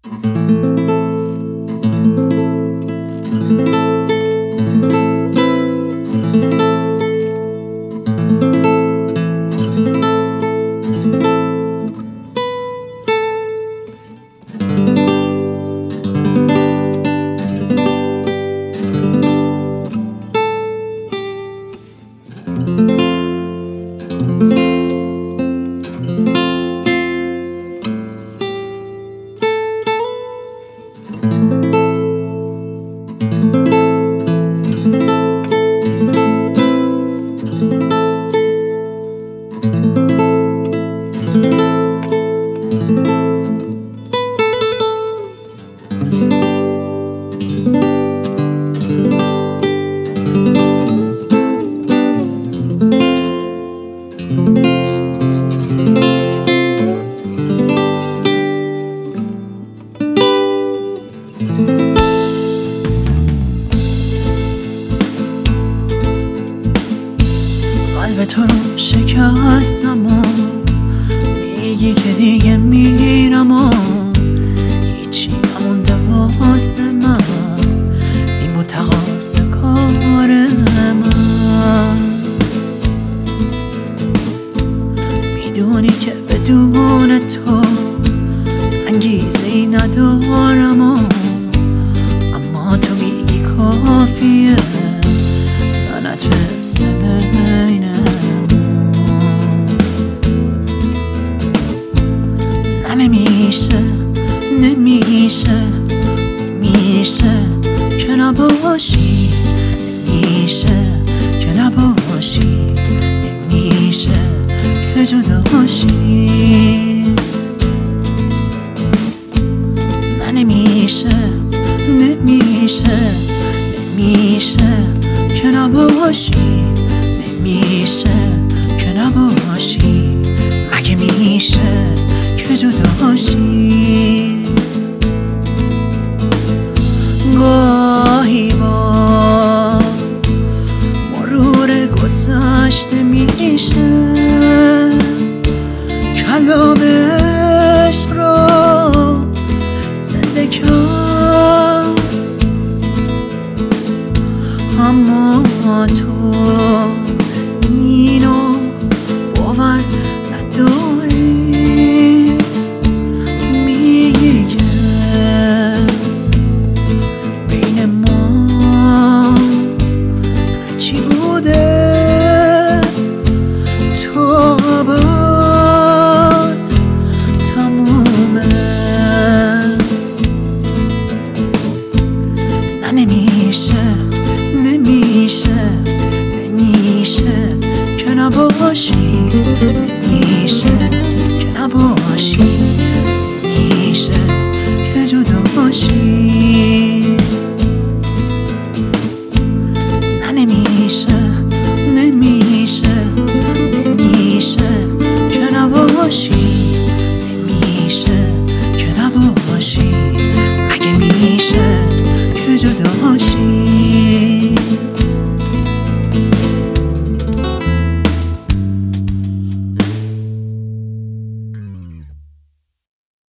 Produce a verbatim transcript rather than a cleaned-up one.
قلب تو رو شکستم و میگی که دیگه میرم و هیچی نمونده واسه من، این بود تقاص کار من. میدونی که بدون تو انگیزه ای ندارم و اما تو میگی کافیه منت مثل بینم. نه نمیشه نمیشه نمیشه که نباشی، نمیشه که نباشی، نمیشه که جدا باشی. نه نمیشه نمیشه نمیشه که نباشی، نمیشه که نباشی، مگه میشه که جدا باشی. گاهی با مرور گذشته میشه کلامش رو زنده کرد، اما تو اینو باور نداری. میگی که بین ما هرچی بوده تو باد تمومه. نه نمیشه نمیشه نمیشه که نباشی، نمیشه که نباشی، نمیشه که جدا باشی. نه نمیشه نمیشه نمیشه که نباشی، نمیشه که نباشی، مگه میشه که جدا باشی.